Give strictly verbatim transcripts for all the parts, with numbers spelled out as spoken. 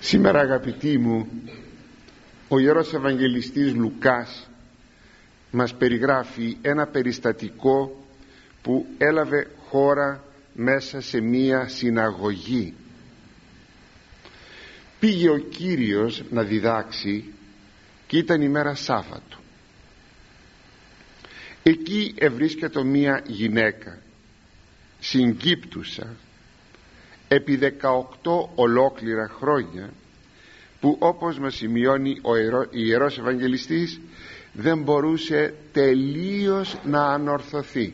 Σήμερα, αγαπητοί μου, ο Ιερός Ευαγγελιστής Λουκάς μας περιγράφει ένα περιστατικό που έλαβε χώρα μέσα σε μία συναγωγή. Πήγε ο Κύριος να διδάξει και ήταν ημέρα Σάββατο. Εκεί ευρίσκεται μία γυναίκα συγκύπτουσα επί δεκαοκτώ ολόκληρα χρόνια, που όπως μας σημειώνει ο Ιερός Ευαγγελιστής δεν μπορούσε τελείως να ανορθωθεί.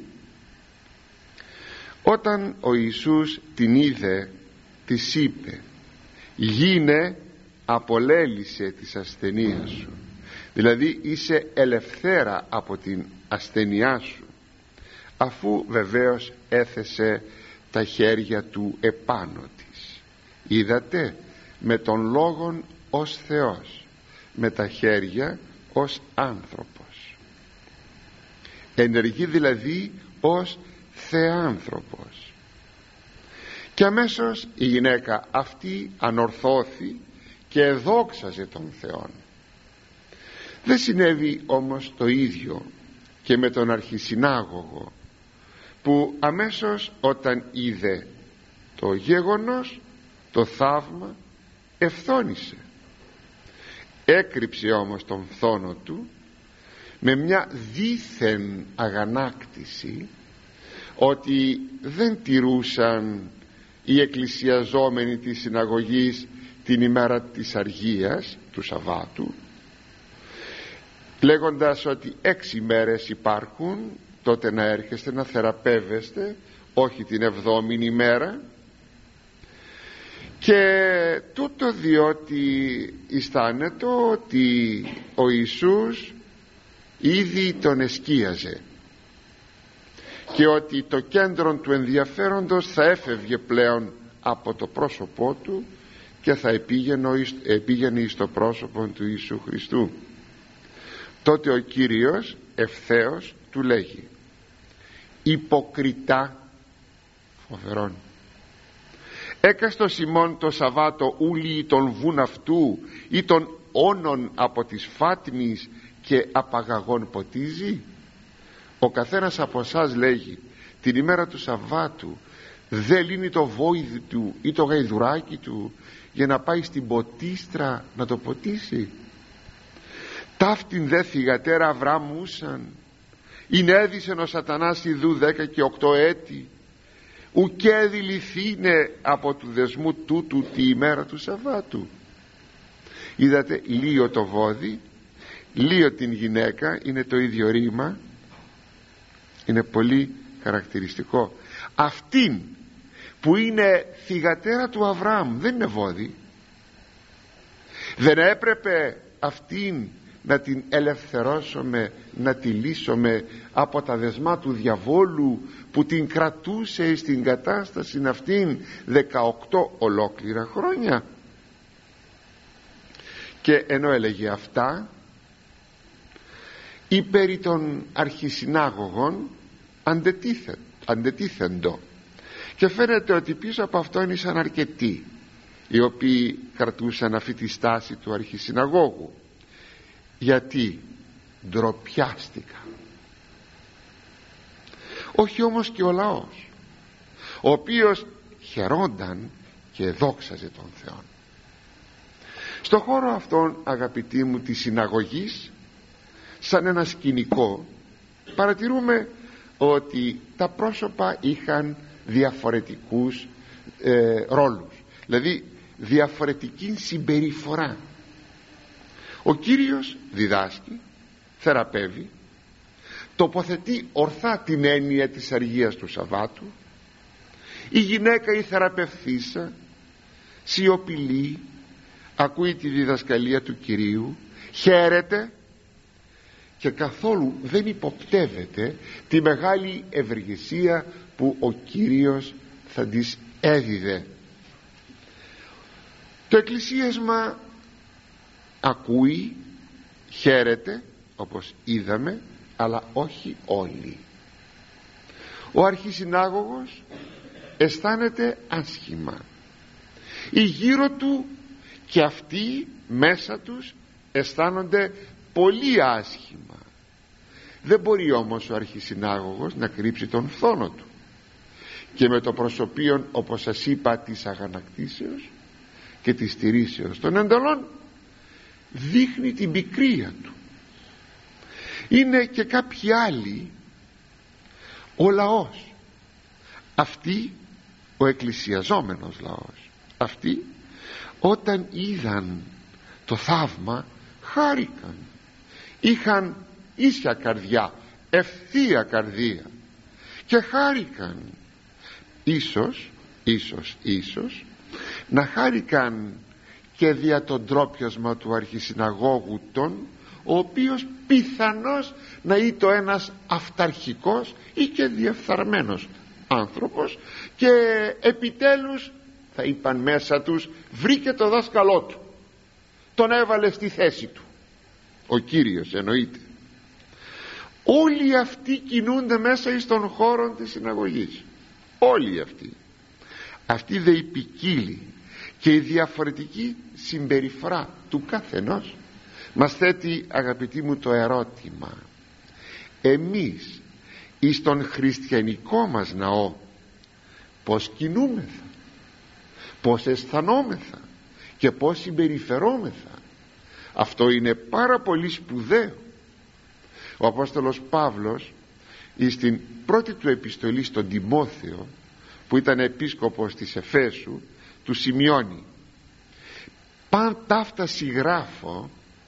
Όταν ο Ιησούς την είδε, της είπε: γίνε, απολέλησε της ασθενείας σου, δηλαδή είσαι ελευθέρα από την ασθενειά σου, αφού βεβαίως έθεσε τα χέρια του επάνω της. Είδατε, με τον λόγον ως Θεός, με τα χέρια ως άνθρωπος, ενεργεί δηλαδή ως θεάνθρωπος. Και αμέσως η γυναίκα αυτή ανορθώθη και εδόξαζε τον Θεόν. Δεν συνέβη όμως το ίδιο και με τον αρχισυνάγωγο, που αμέσως όταν είδε το γεγονός, το θαύμα, ευθώνησε. Έκρυψε όμως τον φθόνο του με μια δήθεν αγανάκτηση ότι δεν τηρούσαν οι εκκλησιαζόμενοι της συναγωγής την ημέρα της αργίας του Σαββάτου, λέγοντας ότι έξι μέρες υπάρχουν, τότε να έρχεστε να θεραπεύεστε, όχι την εβδόμη ημέρα. Και τούτο διότι αισθάνεται ότι ο Ιησούς ήδη τον εσκίαζε και ότι το κέντρο του ενδιαφέροντος θα έφευγε πλέον από το πρόσωπό του και θα επήγαινε εις το πρόσωπο του Ιησού Χριστού. Τότε ο Κύριος ευθέως του λέγει: υποκριτά, φοβερόν, έκαστος ημών το Σαββάτο ούλοι των βουν αυτού ή των όνων από της φάτμης και απαγαγών ποτίζει. Ο καθένας από εσάς, λέγει, την ημέρα του Σαββάτου δεν λύνει το βόηδι του ή το γαϊδουράκι του για να πάει στην ποτίστρα να το ποτίσει. Ταύτην δε θυγατέρα Αβραμούσαν, είναι έδισεν ο σατανάς ιδού δέκα και οκτώ έτη, ουκέ δηληθήνε από του δεσμού τούτου τη ημέρα του Σαββάτου. Είδατε, λύω το βόδι, λύω την γυναίκα, είναι το ίδιο ρήμα, είναι πολύ χαρακτηριστικό. Αυτήν που είναι θυγατέρα του Αβραάμ, δεν είναι βόδι, δεν έπρεπε αυτήν να την ελευθερώσουμε, να τη λύσουμε από τα δεσμά του διαβόλου που την κρατούσε στην κατάσταση αυτήν δεκαοκτώ ολόκληρα χρόνια? Και ενώ έλεγε αυτά, οι περί των αρχισυνάγωγων αντετίθε, αντετίθεντο, και φαίνεται ότι πίσω από αυτόν ήσαν αρκετοί οι οποίοι κρατούσαν αυτή τη στάση του αρχισυναγώγου. Γιατί ντροπιάστηκα. Όχι όμως και ο λαός, ο οποίος χαιρόνταν και δόξαζε τον Θεό. Στο χώρο αυτόν, αγαπητοί μου, της συναγωγής, σαν ένα σκηνικό, παρατηρούμε ότι τα πρόσωπα είχαν διαφορετικούς ε, ρόλους, δηλαδή διαφορετική συμπεριφορά. Ο Κύριος διδάσκει, θεραπεύει, τοποθετεί ορθά την έννοια της αργίας του Σαββάτου. Η γυναίκα, η θεραπευθήσα, σιωπηλή, ακούει τη διδασκαλία του Κυρίου, χαίρεται και καθόλου δεν υποπτεύεται τη μεγάλη ευεργεσία που ο Κύριος θα της έδιδε. Το εκκλησίασμα ακούει, χαίρεται, όπως είδαμε, αλλά όχι όλοι. Ο αρχισυνάγωγος αισθάνεται άσχημα. Οι γύρω του και αυτοί μέσα τους αισθάνονται πολύ άσχημα. Δεν μπορεί όμως ο αρχισυνάγωγος να κρύψει τον φθόνο του, και με το προσωπίον, όπως σας είπα, της αγανακτήσεως και της στηρίσεως των εντολών δείχνει την πικρία του. Είναι και κάποιοι άλλοι, ο λαός, αυτοί, ο εκκλησιαζόμενος λαός, αυτοί όταν είδαν το θαύμα χάρηκαν, είχαν ίσια καρδιά, ευθεία καρδία και χάρηκαν. Ίσως, ίσως, ίσως να χάρηκαν και δια το ντρόπιασμα του αρχισυναγώγου των, ο οποίος πιθανώς να ήταν ένας αυταρχικός ή και διεφθαρμένος άνθρωπος, και επιτέλους θα είπαν μέσα τους, βρήκε το δάσκαλό του, τον έβαλε στη θέση του, ο Κύριος εννοείται. Όλοι αυτοί κινούνται μέσα εις τον χώρο της συναγωγής, όλοι αυτοί. Αυτή δε η ποικίλη και η διαφορετική συμπεριφορά του καθενός μας θέτει, αγαπητοί μου, το ερώτημα: εμείς εις τον χριστιανικό μας ναό πως κινούμεθα, πως αισθανόμεθα και πως συμπεριφερόμεθα? Αυτό είναι πάρα πολύ σπουδαίο. Ο Απόστολος Παύλος εις την πρώτη του επιστολή στον Τιμόθεο, που ήταν επίσκοπος της Εφέσου, του σημειώνει: «Παν ταύτα συγγράφω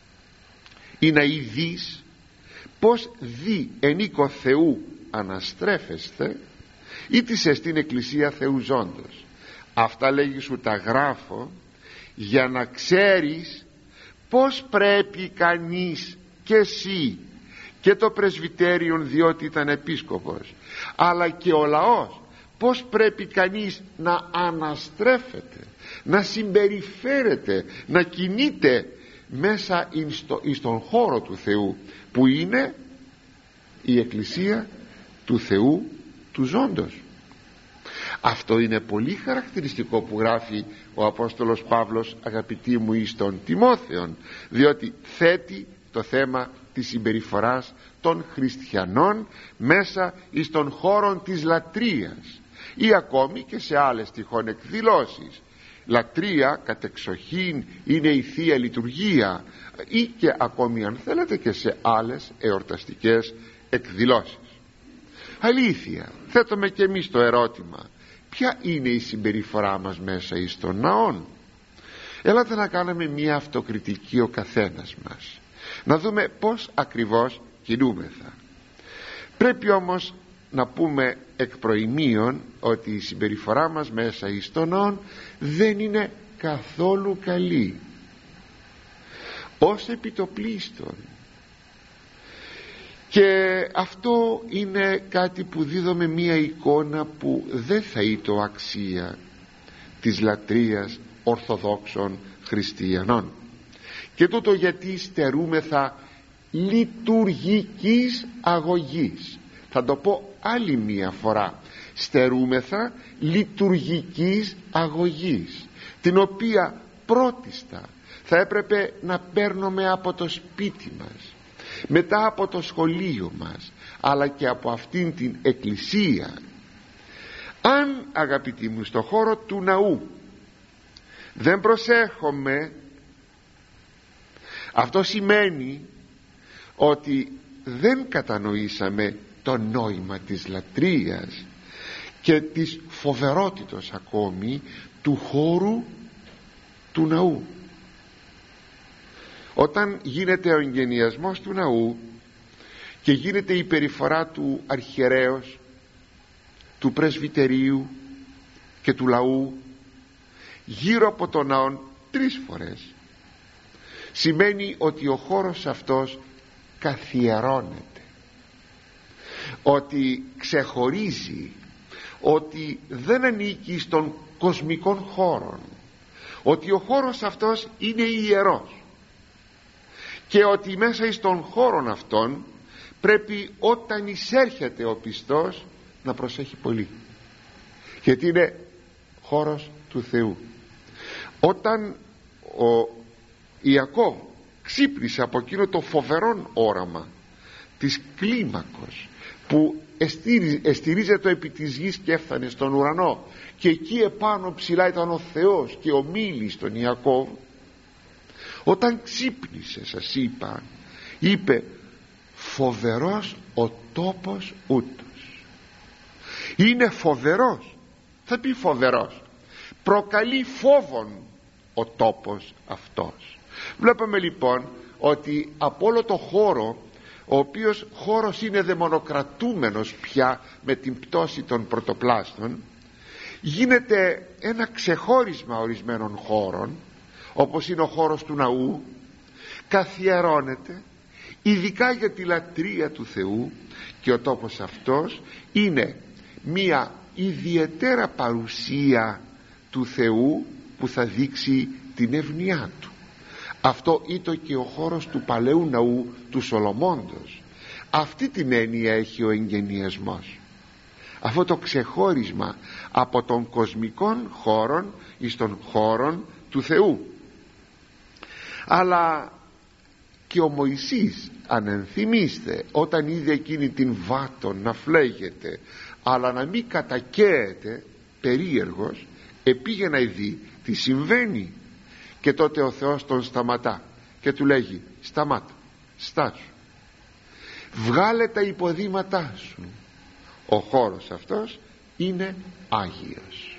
ή να ειδείς πως δι εν οίκο Θεού αναστρέφεστε ή της εστίν εκκλησία Θεού ζώντος». Αυτά λέγει σου τα γράφω για να ξέρεις πως πρέπει κανείς, και εσύ και το πρεσβυτέριον, διότι ήταν επίσκοπος, αλλά και ο λαός, πως πρέπει κανείς να αναστρέφεται, να συμπεριφέρεται, να κινείται μέσα στον χώρο του Θεού, που είναι η εκκλησία του Θεού του ζώντος. Αυτό είναι πολύ χαρακτηριστικό που γράφει ο Απόστολος Παύλος, αγαπητοί μου, εις τον Τιμόθεον, διότι θέτει το θέμα της συμπεριφοράς των χριστιανών μέσα εις τον χώρο της λατρείας, ή ακόμη και σε άλλες τυχόν εκδηλώσεις. Λατρεία κατεξοχήν είναι η Θεία Λειτουργία, ή και ακόμη, αν θέλετε, και σε άλλες εορταστικές εκδηλώσεις. Αλήθεια, θέτουμε και εμείς το ερώτημα: ποια είναι η συμπεριφορά μας μέσα εις τον ναόν? Έλατε να κάνουμε μια αυτοκριτική ο καθένας μας, να δούμε πως ακριβώς κινούμεθα. Πρέπει όμως να πούμε εκ προημίων ότι η συμπεριφορά μας μέσα εις τον ναόν δεν είναι καθόλου καλή, ως επιτοπλίστων. Και αυτό είναι κάτι που δίδουμε μία εικόνα που δεν θα ήτο αξία της λατρείας ορθοδόξων χριστιανών. Και τούτο γιατί στερούμεθα λειτουργικής αγωγής. Θα το πω άλλη μία φορά: στερούμεθα λειτουργικής αγωγής, την οποία πρώτιστα θα έπρεπε να παίρνουμε από το σπίτι μας, μετά από το σχολείο μας, αλλά και από αυτήν την εκκλησία. Αν, αγαπητοί μου, στο χώρο του ναού δεν προσέχουμε, αυτό σημαίνει ότι δεν κατανοήσαμε το νόημα της λατρείας και της φοβερότητος ακόμη του χώρου του ναού. Όταν γίνεται ο εγγενιασμός του ναού και γίνεται η περιφορά του αρχιερέως, του πρεσβυτερίου και του λαού γύρω από τον ναό τρεις φορές, σημαίνει ότι ο χώρος αυτός καθιερώνεται, ότι ξεχωρίζει, ότι δεν ανήκει στον κοσμικών χώρων, ότι ο χώρος αυτός είναι ιερός, και ότι μέσα στον χώρο αυτόν πρέπει, όταν εισέρχεται ο πιστός, να προσέχει πολύ, γιατί είναι χώρος του Θεού. Όταν ο Ιακώβ ξύπνησε από εκείνο το φοβερό όραμα της κλίμακος που εστηρίζεται επί της γης και έφτανε στον ουρανό, και εκεί επάνω ψηλά ήταν ο Θεός και ομίλη στον Ιακώβ. Όταν ξύπνησε, σας είπα, είπε φοβερός ο τόπος ούτως. Είναι φοβερός, θα πει φοβερός, προκαλεί φόβον ο τόπος αυτός. Βλέπουμε λοιπόν ότι από όλο το χώρο, ο οποίος χώρος είναι δαιμονοκρατούμενος πια με την πτώση των πρωτοπλάστων, γίνεται ένα ξεχώρισμα ορισμένων χώρων, όπως είναι ο χώρος του ναού, καθιερώνεται ειδικά για τη λατρεία του Θεού, και ο τόπος αυτός είναι μία ιδιαίτερα παρουσία του Θεού που θα δείξει την ευνοιά του. Αυτό ήταν και ο χώρος του παλαιού ναού του Σολομώντος. Αυτή την έννοια έχει ο εγγενιασμός, αυτό το ξεχώρισμα από των κοσμικών χώρων εις των χώρων του Θεού. Αλλά και ο Μωυσής, αν ενθυμίστε, όταν είδε εκείνη την βάτο να φλέγεται αλλά να μην κατακαίεται, περίεργος, επήγε να δει τι συμβαίνει, και τότε ο Θεός τον σταματά και του λέγει σταμάτα, στάσου, βγάλε τα υποδήματά σου, ο χώρος αυτός είναι Άγιος.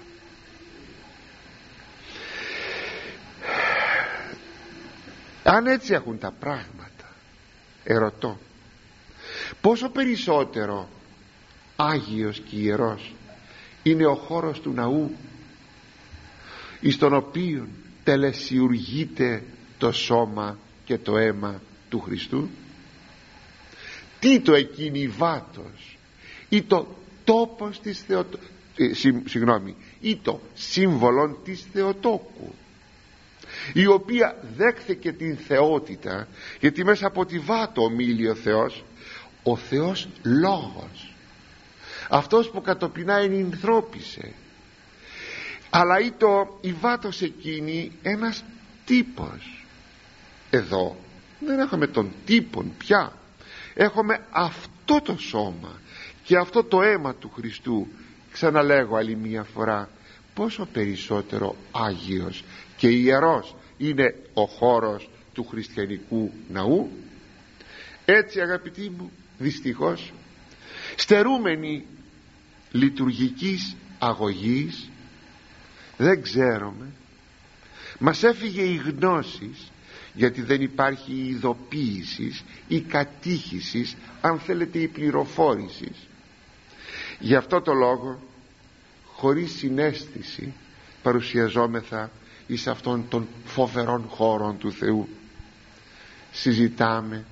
Αν έτσι έχουν τα πράγματα, ερωτώ, πόσο περισσότερο Άγιος και ιερός είναι ο χώρος του ναού, εις τον οποίον τελεσιουργείται το σώμα και το αίμα του Χριστού. Τι το εκείνη η βάτος ή το τόπος της Θεοτό... ε, συ, συγγνώμη, ή το σύμβολον της Θεοτόκου, η οποία δέχθηκε την θεότητα, γιατί μέσα από τη βάτο ομίλει ο Θεός, ο Θεός Λόγος, αυτός που κατοπινά ενυνθρώπισε. Αλλά ή το η βάτος εκείνη ένας τύπος. Εδώ δεν έχουμε τον τύπον πια, έχουμε αυτό το σώμα και αυτό το αίμα του Χριστού. Ξαναλέγω άλλη μία φορά, πόσο περισσότερο Άγιος και ιερός είναι ο χώρος του χριστιανικού ναού. Έτσι, αγαπητοί μου, δυστυχώς στερούμενοι λειτουργικής αγωγής, δεν ξέρουμε, μας έφυγε η γνώσης, γιατί δεν υπάρχει η ειδοποίηση, η κατήχηση, αν θέλετε η πληροφόρηση. Γι' αυτό το λόγο, χωρίς συναίσθηση, παρουσιαζόμεθα εις αυτών των φοβερών χώρων του Θεού. Συζητάμε,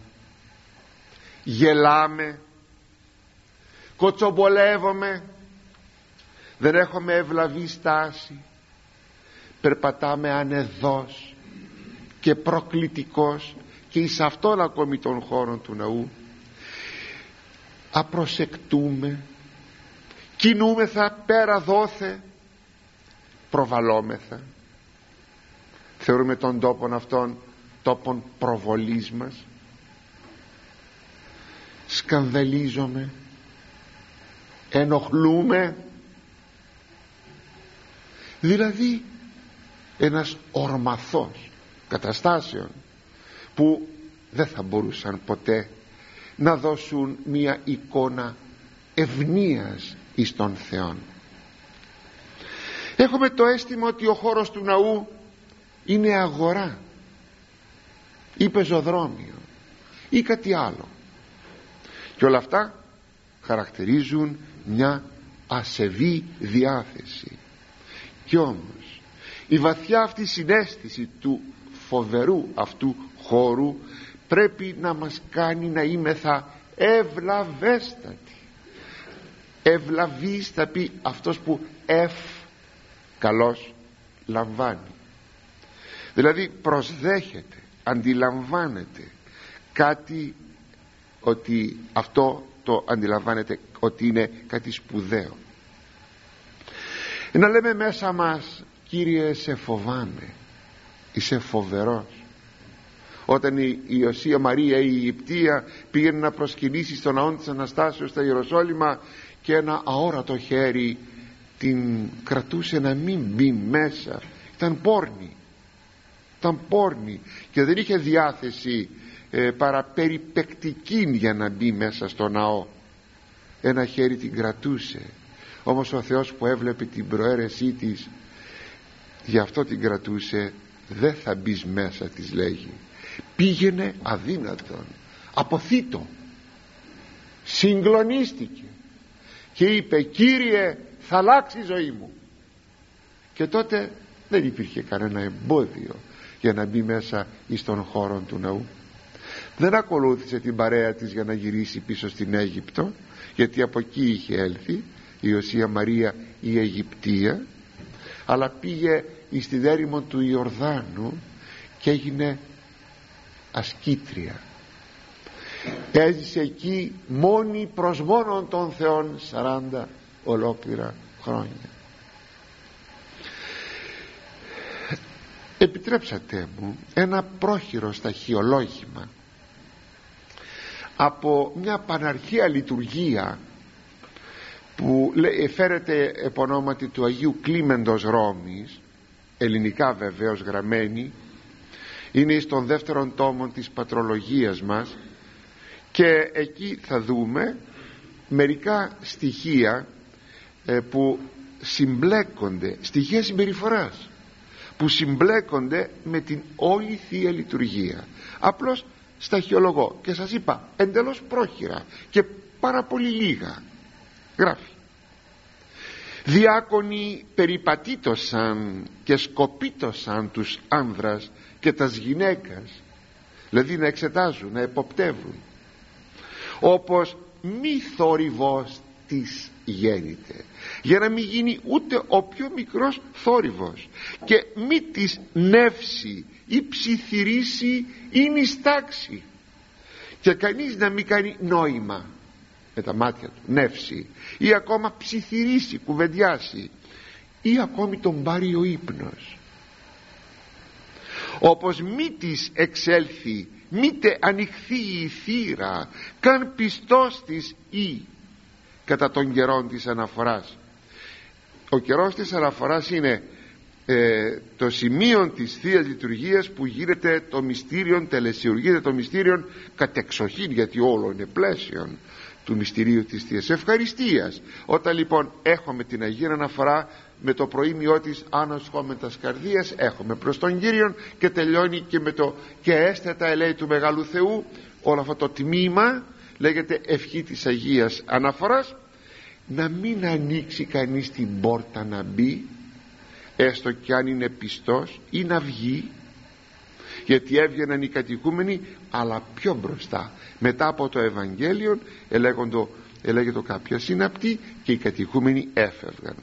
γελάμε, κοτσομπολεύουμε, δεν έχουμε ευλαβή στάση, περπατάμε ανεδώς και προκλητικός και εις αυτόν ακόμη των χώρων του ναού. Απροσεκτούμε, κινούμεθα πέρα δόθε, προβαλόμεθα, θεωρούμε τον τόπον αυτόν τόπον προβολής μας, σκανδαλίζομαι, ενοχλούμε, δηλαδή ένας ορμαθός καταστάσεων που δεν θα μπορούσαν ποτέ να δώσουν μία εικόνα ευνοίας εις τον Θεόν. Έχουμε το αίσθημα ότι ο χώρος του ναού είναι αγορά ή πεζοδρόμιο ή κάτι άλλο, και όλα αυτά χαρακτηρίζουν μια ασεβή διάθεση. Κι όμως η βαθιά αυτή συναίσθηση του φοβερού αυτού χώρου πρέπει να μας κάνει να είμεθα ευλαβέστατοι. Ευλαβής θα πει αυτός που ευ καλώς λαμβάνει, δηλαδή προσδέχεται, αντιλαμβάνεται κάτι, ότι αυτό το αντιλαμβάνεται ότι είναι κάτι σπουδαίο. Να λέμε μέσα μας, Κύριε, σε φοβάμαι, Είσαι φοβερός. Όταν η Ιωσία Μαρία η Αιγυπτία πήγαινε να προσκυνήσει στον ναό της Αναστάσεως στα Ιεροσόλυμα και ένα αόρατο χέρι την κρατούσε να μην μπει μέσα, ήταν πόρνη, ήταν πόρνη και δεν είχε διάθεση ε, παρά περιπεκτική για να μπει μέσα στο ναό. Ένα χέρι την κρατούσε, όμως ο Θεός που έβλεπε την προαίρεσή της, γι' αυτό την κρατούσε. Δεν θα μπεις μέσα, της λέγει. Πήγαινε αδύνατον, αποθήτω, συγκλονίστηκε και είπε, Κύριε, θα αλλάξει η ζωή μου. Και τότε δεν υπήρχε κανένα εμπόδιο για να μπει μέσα εις τον χώρο του ναού. Δεν ακολούθησε την παρέα της για να γυρίσει πίσω στην Αίγυπτο, γιατί από εκεί είχε έλθει η Ιωσία Μαρία η Αιγυπτία, αλλά πήγε εις την έρημο του Ιορδάνου και έγινε ασκήτρια. Έζησε εκεί μόνη προς μόνον των Θεών σαράντα ολόκληρα χρόνια. Επιτρέψατε μου ένα πρόχειρο σταχυολόγημα από μια παναρχαία λειτουργία που φέρεται επ' ονόματι του Αγίου Κλίμεντος Ρώμης, ελληνικά βεβαίως γραμμένη, είναι στον δεύτερον τόμο της πατρολογίας μας, και εκεί θα δούμε μερικά στοιχεία ε, που συμπλέκονται, στοιχεία συμπεριφοράς που συμπλέκονται με την όλη Θεία Λειτουργία. Απλώς σταχυολογώ και σας είπα εντελώς πρόχειρα και πάρα πολύ λίγα. Γράφει: διάκονοι περιπατήτωσαν και σκοπίτωσαν τους άνδρας και τας γυναίκας, δηλαδή να εξετάζουν, να εποπτεύουν, όπως μη θόρυβος της γέννηται, για να μην γίνει ούτε ο πιο μικρός θόρυβος, και μη της νεύσει ή ψιθυρίσει ή νηστάξει, και κανείς να μην κάνει νόημα με τα μάτια του, νεύσει, ή ακόμα ψιθυρίσει, κουβεντιάσει, ή ακόμη τον πάρει ο ύπνος, όπως μη της εξέλθει, μήτε ανοιχθεί η θύρα, καν πιστός της ή κατά των καιρών της αναφοράς. Ο καιρός της αναφοράς είναι ε, το σημείο της Θείας Λειτουργίας που γίνεται το μυστήριον, τελεσιουργείται το μυστήριον κατεξοχήν, γιατί όλο είναι πλαίσιον του μυστηρίου της Θείας Ευχαριστίας. Όταν λοιπόν έχουμε την Αγία Αναφορά με το προήμιό της άνοσχομεν τας καρδίας, έχουμε προς τον Κύριον, και τελειώνει και με το και έστετα ελέη του Μεγάλου Θεού. Όλο αυτό το τμήμα λέγεται ευχή της Αγίας Αναφοράς. Να μην ανοίξει κανείς την πόρτα να μπει, έστω κι αν είναι πιστός, ή να βγει, γιατί έβγαιναν οι κατοικούμενοι, αλλά πιο μπροστά μετά από το Ευαγγέλιο ελέγεται κάποια συναπτή και οι κατοικούμενοι έφευγαν.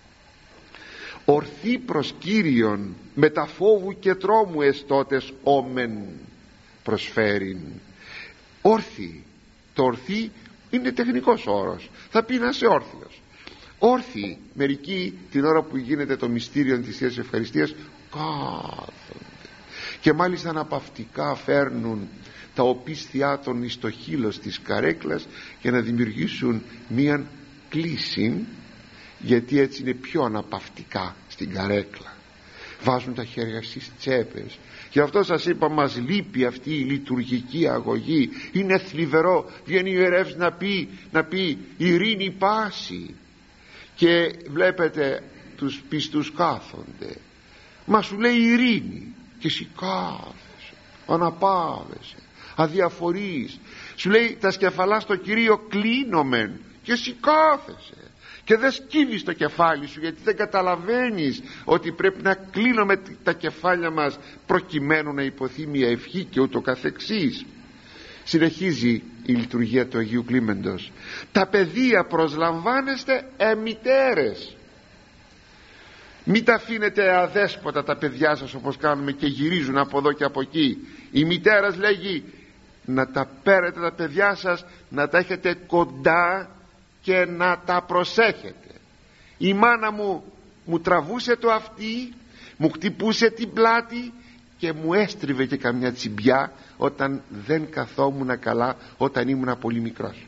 Ορθή προς Κύριον μετα φόβου και τρόμου εστώτες όμεν προσφέρειν. Όρθι, το ορθί είναι τεχνικός όρος, θα πει να είσαι όρθιος. Όρθιοι, μερικοί την ώρα που γίνεται το μυστήριο της Θείας Ευχαριστίας κάθονται, και μάλιστα αναπαυτικά φέρνουν τα οπίσθιά των εις το χείλος της καρέκλας για να δημιουργήσουν μία κλίση, γιατί έτσι είναι πιο αναπαυτικά στην καρέκλα. Βάζουν τα χέρια στις τσέπες. Γι' αυτό σας είπα, μας λείπει αυτή η λειτουργική αγωγή. Είναι θλιβερό, βγαίνει ο ιερεύς να πει, να πει ειρήνη πάση, και βλέπετε τους πιστούς κάθονται, μα σου λέει ειρήνη, και εσύ κάθεσαι, αναπάβεσαι, αδιαφορείς. Σου λέει τα σκεφαλά στο Κυρίο κλείνομεν, και εσύ κάθεσαι και δεν σκύβεις το κεφάλι σου, γιατί δεν καταλαβαίνεις ότι πρέπει να κλείνουμε τα κεφάλια μας προκειμένου να υποθεί μια ευχή και ούτω καθεξής. Συνεχίζει η λειτουργία του Αγίου Κλίμεντος. Τα παιδεία προσλαμβάνεστε εμητέρες. Μην τα αφήνετε αδέσποτα τα παιδιά σας όπως κάνουμε και γυρίζουν από εδώ και από εκεί. Η μητέρας λέγει να τα παίρνετε τα παιδιά σας, να τα έχετε κοντά και να τα προσέχετε. Η μάνα μου μου τραβούσε το αυτί, μου χτυπούσε την πλάτη και μου έστριβε και καμιά τσιμπιά όταν δεν καθόμουν καλά, όταν ήμουν πολύ μικρός.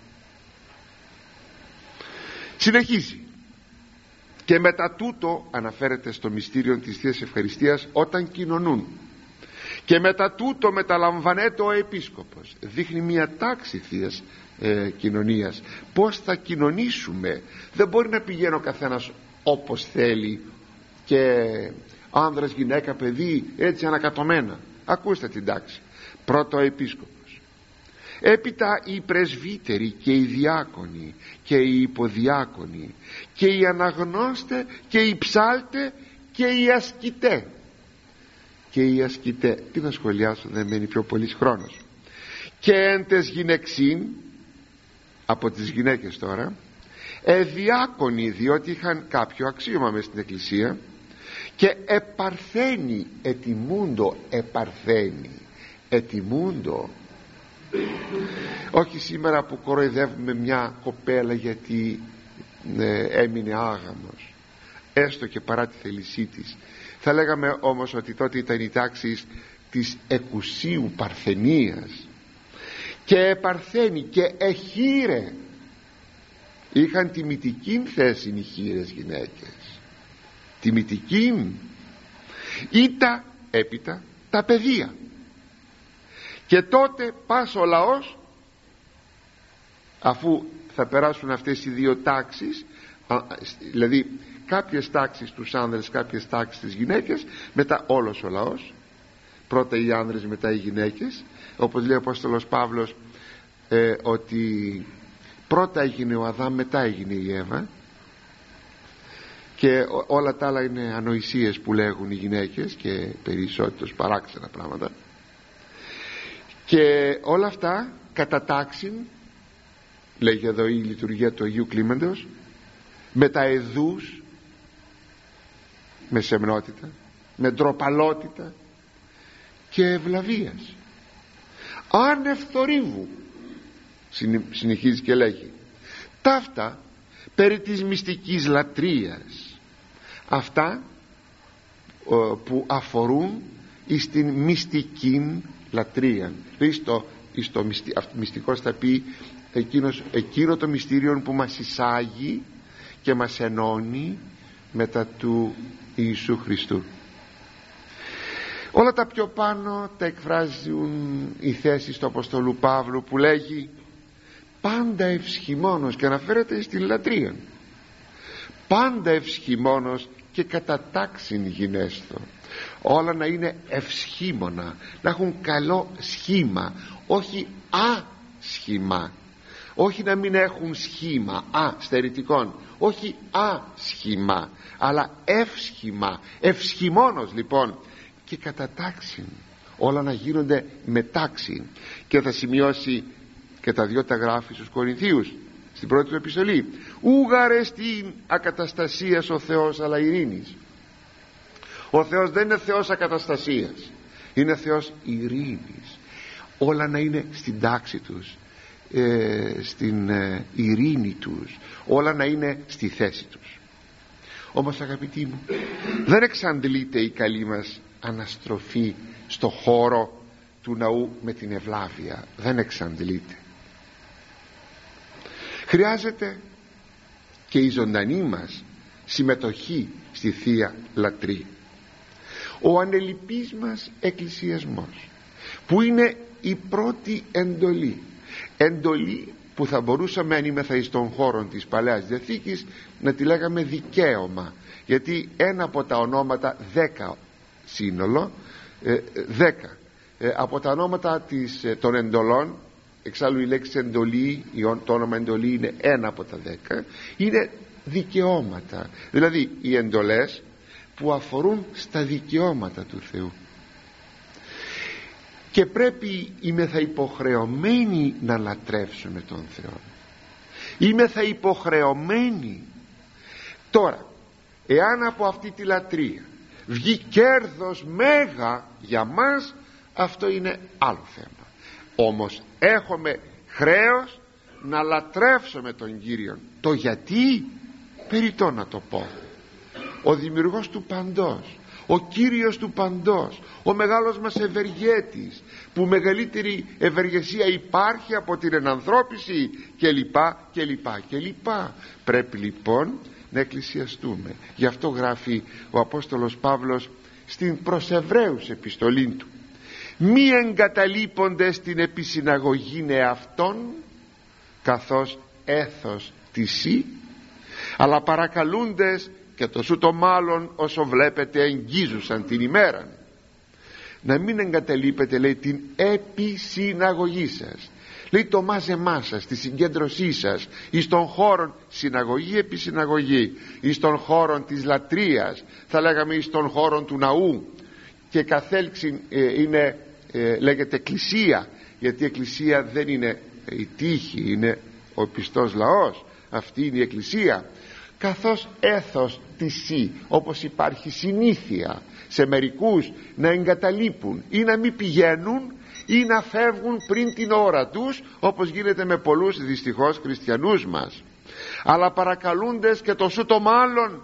Συνεχίζει: και μετά τούτο, αναφέρεται στο μυστήριο της Θείας Ευχαριστίας, όταν κοινωνούν, και μετά τούτο μεταλαμβανέται ο επίσκοπος. Δείχνει μια τάξη Θείας ε, κοινωνίας, πως θα κοινωνήσουμε. Δεν μπορεί να πηγαίνει ο καθένας όπως θέλει, και άνδρας, γυναίκα, παιδί, έτσι ανακατωμένα. Ακούστε την τάξη. Πρώτο ο επίσκοπος, έπειτα οι πρεσβύτεροι και οι διάκονοι και οι υποδιάκονοι και οι αναγνώστε και οι ψάλτε και οι ασκητέ. Και οι ασκητέ, τι να σχολιάσω, δεν μένει πιο πολύς χρόνος. Και εν τες γυναιξίν, από τις γυναίκες τώρα, εδιάκονοι, διότι είχαν κάποιο αξίωμα μες στην εκκλησία, και επαρθένοι, ετιμούντο, επαρθένοι, ετιμούντο. Όχι σήμερα που κοροϊδεύουμε μια κοπέλα γιατί ε, έμεινε άγαμος, έστω και παρά τη θέλησή της. Θα λέγαμε όμως ότι τότε ήταν οι τάξεις της εκουσίου παρθενίας. Και παρθένοι και εχείρε, είχαν τιμητικήν θέση οι χείρες γυναίκες, τιμητικήν. Ήτα έπειτα τα παιδεία. Και τότε πας ο λαός, αφού θα περάσουν αυτές οι δύο τάξεις, δηλαδή κάποιες τάξεις τους άνδρες, κάποιες τάξεις τις γυναίκες, μετά όλος ο λαός, πρώτα οι άνδρες, μετά οι γυναίκες, όπως λέει ο Απόστολος Παύλος, ε, ότι πρώτα έγινε ο Αδάμ, μετά έγινε η Εύα, και όλα τα άλλα είναι ανοησίες που λέγουν οι γυναίκες και περισσότερες παράξενα πράγματα. Και όλα αυτά κατά τάξιν, λέγει εδώ η λειτουργία του Αγίου Κλίμεντος, με τα εδούς, με σεμνότητα, με ντροπαλότητα και ευλαβίας, άνευ θορύβου. Συνεχίζει και λέγει ταύτα περί της μυστικής λατρείας, αυτά που αφορούν εις την μυστική λατρεία. Στο, στο μυστικός θα πει εκείνος, εκείνο το μυστήριο που μας εισάγει και μας ενώνει μετά του Ιησού Χριστού. Όλα τα πιο πάνω τα εκφράζουν οι θέσεις του Αποστολού Παύλου, που λέγει πάντα ευσχημόνος, και αναφέρεται στην λατρεία, πάντα ευσχημόνος και κατά τάξιν γινέσθω. Όλα να είναι ευσχήμονα, να έχουν καλό σχήμα, όχι ασχήμα, όχι να μην έχουν σχήμα α στερητικών, όχι ασχήμα, αλλά εύσχημα, ευσχημόνος λοιπόν, και κατά τάξιν, όλα να γίνονται με τάξη. Και θα σημειώσει και τα δυο τα γράφει στους Κορινθίους στην πρώτη του επιστολή, ούγαρεστην ακαταστασίας ο Θεός αλλά ειρήνης. Ο Θεός δεν είναι Θεός ακαταστασίας, είναι Θεός ειρήνης. Όλα να είναι στην τάξη τους, ε, στην ε, ειρήνη τους, όλα να είναι στη θέση τους. Όμως αγαπητοί μου, δεν εξαντλείται η καλή μας αναστροφή στο χώρο του ναού με την ευλάβεια, δεν εξαντλείται. Χρειάζεται και η ζωντανή μας συμμετοχή στη Θεία Λατρεία. Ο ανελιπής μας εκκλησιασμός, που είναι η πρώτη εντολή, εντολή που θα μπορούσαμε, αν είμεθα εις των χώρων της Παλαιάς Διαθήκης, να τη λέγαμε δικαίωμα, γιατί ένα από τα ονόματα, δέκα σύνολο, ε, δέκα ε, από τα ονόματα της, ε, των εντολών, εξάλλου η λέξη εντολή, το όνομα εντολή είναι ένα από τα δέκα, είναι δικαιώματα, δηλαδή οι εντολές που αφορούν στα δικαιώματα του Θεού. Και πρέπει είμεθα υποχρεωμένοι να λατρεύσουμε τον Θεό, είμεθα υποχρεωμένοι. Τώρα, εάν από αυτή τη λατρεία βγει κέρδος μέγα για μας, αυτό είναι άλλο θέμα. Όμως έχουμε χρέος να λατρεύσουμε τον Κύριον. Το γιατί, περιττό να το πω. Ο δημιουργός του παντός, ο Κύριος του παντός, ο μεγάλος μας ευεργέτης, που μεγαλύτερη ευεργεσία υπάρχει από την ενανθρώπιση, και λοιπά και λοιπά και λοιπά. Πρέπει λοιπόν να εκκλησιαστούμε. Γι' αυτό γράφει ο Απόστολος Παύλος στην προς Εβραίους επιστολή του: μη εγκαταλείπονται στην επισυναγωγήν εαυτών καθώς έθος τυσί, αλλά παρακαλούντες και το σου το μάλλον όσο βλέπετε εγγίζουσαν την ημέραν. Να μην εγκαταλείπετε, λέει, την επισυναγωγή σας, λέει, το μάζεμά σας, τη συγκέντρωσή σας εις των χώρων συναγωγή, επισυναγωγή, εις των χώρων της λατρείας, θα λέγαμε εις των χώρων του ναού, και καθέλξη ε, είναι ε, λέγεται εκκλησία, γιατί η εκκλησία δεν είναι η τύχη, είναι ο πιστός λαός, αυτή είναι η εκκλησία. Καθώς έθος τυσί, όπως υπάρχει συνήθεια σε μερικούς να εγκαταλείπουν ή να μην πηγαίνουν ή να φεύγουν πριν την ώρα τους, όπως γίνεται με πολλούς δυστυχώς χριστιανούς μας, αλλά παρακαλούντες και το σου το μάλλον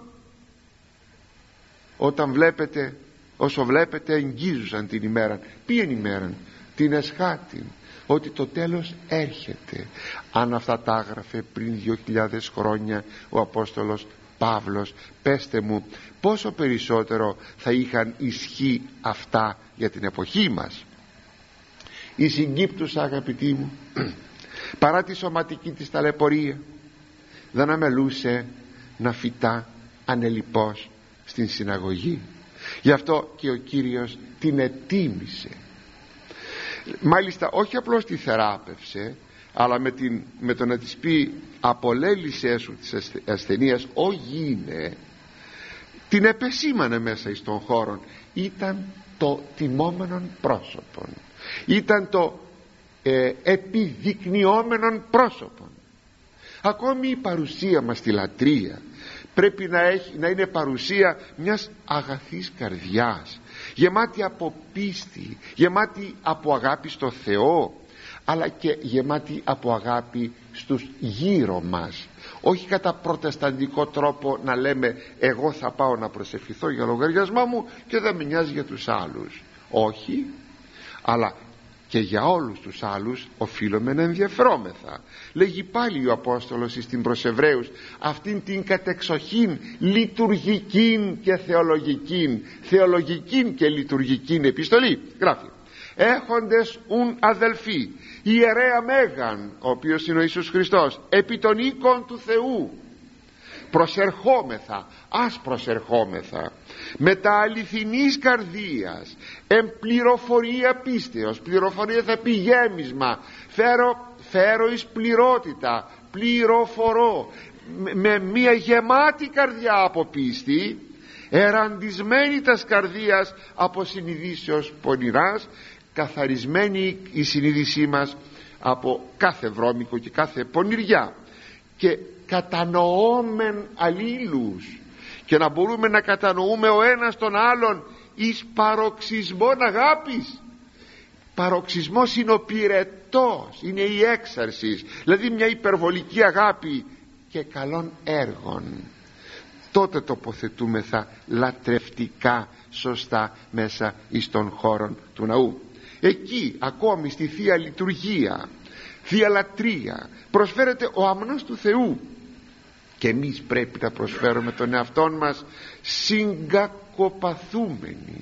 όταν βλέπετε, όσο βλέπετε εγγίζουσαν την ημέρα. Ποια είναι η ημέρα? Την εσχάτην, ότι το τέλος έρχεται. Αν αυτά τα έγραφε πριν δύο χιλιάδες χρόνια ο Απόστολος Παύλος, πέστε μου πόσο περισσότερο θα είχαν ισχύ αυτά για την εποχή μας. Η συγκύπτουσα, αγαπητοί μου, παρά τη σωματική της ταλαιπωρία, δεν αμελούσε να φυτά ανελιπώς στην συναγωγή. Γι' αυτό και ο Κύριος την ετίμησε. Μάλιστα όχι απλώς τη θεράπευσε, αλλά με, την, με το να της πει απολέλησέ σου της ασθενείας, «Ω γίνε», την επεσήμανε μέσα εις των χώρων. Ήταν το τιμόμενον πρόσωπον, ήταν το ε, επιδεικνυόμενον πρόσωπον. Ακόμη η παρουσία μας στη λατρεία πρέπει να, έχει, να είναι παρουσία μιας αγαθής καρδιάς, γεμάτη από πίστη, γεμάτη από αγάπη στο Θεό, αλλά και γεμάτη από αγάπη στους γύρω μας. Όχι κατά προτεσταντικό τρόπο να λέμε εγώ θα πάω να προσευχηθώ για λογαριασμό μου και δεν με νοιάζει για τους άλλους. Όχι, αλλά και για όλους τους άλλους οφείλουμε να ενδιαφερόμεθα. Λέγει πάλι ο Απόστολος στην προς Εβραίους αυτήν την κατεξοχήν λειτουργικήν και θεολογικήν θεολογικήν και λειτουργικήν επιστολή. Γράφει: έχοντες ουν αδελφοί ιερέα Μέγαν, ο οποίος είναι ο Ιησούς Χριστός, επί των οίκων του Θεού, προσερχόμεθα, ας προσερχόμεθα με τα αληθινής καρδίας, εν πληροφορία πίστεως. Πληροφορία θα πει γέμισμα, φέρω, φέρω εις πληρότητα, πληροφορώ, με μια γεμάτη καρδιά από πίστη, εραντισμένη τας καρδίας από συνειδήσεως πονηράς, καθαρισμένη η συνείδησή μας από κάθε βρώμικο και κάθε πονηριά, και κατανοώμεν αλλήλους, και να μπορούμε να κατανοούμε ο ένας τον άλλον εις παροξισμόν αγάπης. Παροξισμός είναι ο πυρετός, είναι η έξαρση, δηλαδή μια υπερβολική αγάπη και καλών έργων. Τότε τοποθετούμεθα λατρευτικά σωστά μέσα εις των χώρων του ναού. Εκεί ακόμη στη Θεία Λειτουργία, Θεία Λατρεία, προσφέρεται ο αμνός του Θεού, και εμείς πρέπει να προσφέρουμε τον εαυτόν μας συγκακοπαθούμενοι,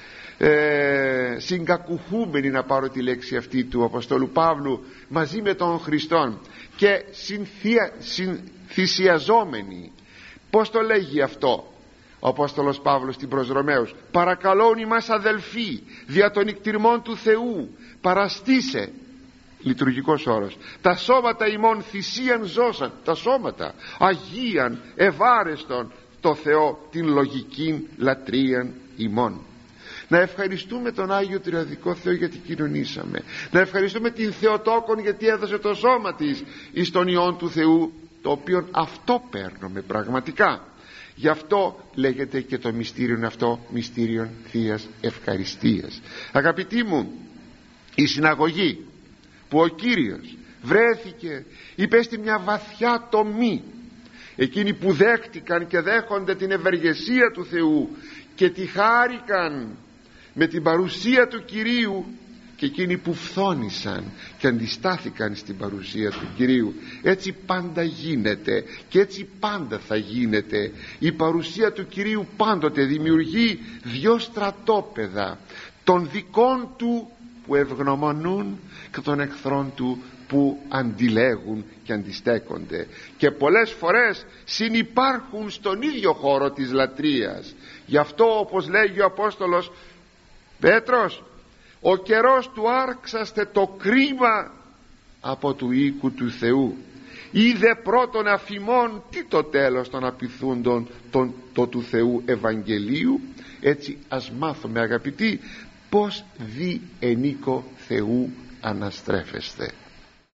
ε, συγκακουχούμενοι, να πάρω τη λέξη αυτή του Αποστόλου Παύλου, μαζί με τον Χριστόν, και συνθια, συνθυσιαζόμενοι. Πως το λέγει αυτό ο Απόστολος Παύλος στην προς Ρωμαίους? παρακαλώνει μας αδελφοί δια των εκτιρμών του Θεού, παραστήσε, λειτουργικός όρος, τα σώματα ημών θυσίαν ζώσαν, τα σώματα αγίαν ευάρεστον το Θεό, την λογική λατρείαν ημών. Να ευχαριστούμε τον Άγιο Τριαδικό Θεό γιατί κοινωνήσαμε, να ευχαριστούμε την Θεοτόκον γιατί έδωσε το σώμα της εις τον Υιόν του Θεού, το οποίο αυτό παίρνουμε πραγματικά. Γι' αυτό λέγεται και το μυστήριον αυτό μυστήριον Θείας Ευχαριστίας. Αγαπητοί μου, η συναγωγή που ο Κύριος βρέθηκε υπέστη μια βαθιά τομή, εκείνοι που δέχτηκαν και δέχονται την ευεργεσία του Θεού και τη χάρηκαν με την παρουσία του Κυρίου, και εκείνοι που φθόνησαν και αντιστάθηκαν στην παρουσία του Κυρίου. Έτσι πάντα γίνεται και έτσι πάντα θα γίνεται. Η παρουσία του Κυρίου πάντοτε δημιουργεί δυο στρατόπεδα, των δικών του που ευγνωμονούν και των εχθρών του που αντιλέγουν και αντιστέκονται, και πολλές φορές συνυπάρχουν στον ίδιο χώρο της λατρείας. Γι' αυτό, όπως λέγει ο Απόστολος Πέτρος, ο καιρός του άρξαστε το κρίμα από του οίκου του Θεού. Είδε πρώτον αφημών τι το τέλος των απειθούντων τον, το του Θεού Ευαγγελίου. Έτσι ας μάθουμε, αγαπητοί, πως δι ενίκο Θεού αναστρέφεστε.